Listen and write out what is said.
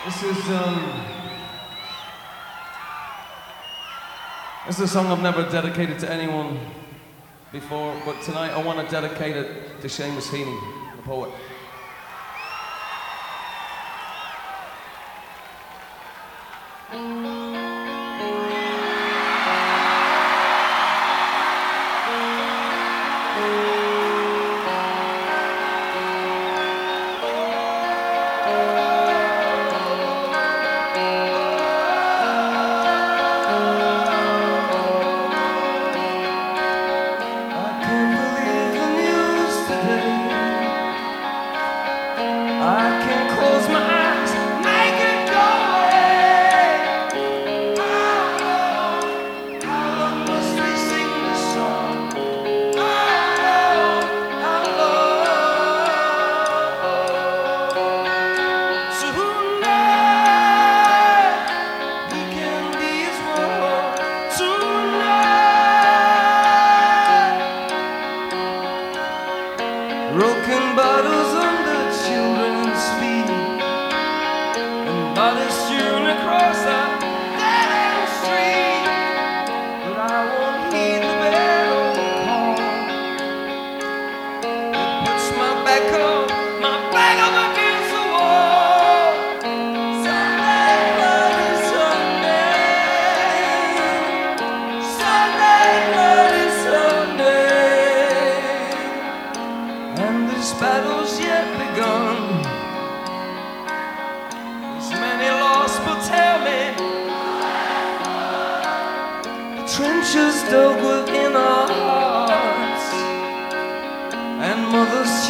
This is this is a song I've never dedicated to anyone before, but tonight I want to dedicate it to Seamus Heaney, the poet. Broken bottles under children's feet, and bodies strewn across a dead-end street. But I won't heed the bell call. It puts my back up against the wall. Sunday, bloody Sunday. Sunday, bloody Sunday. And this battle's yet begun. There's many lost, but tell me, the trenches dug within our hearts, and mothers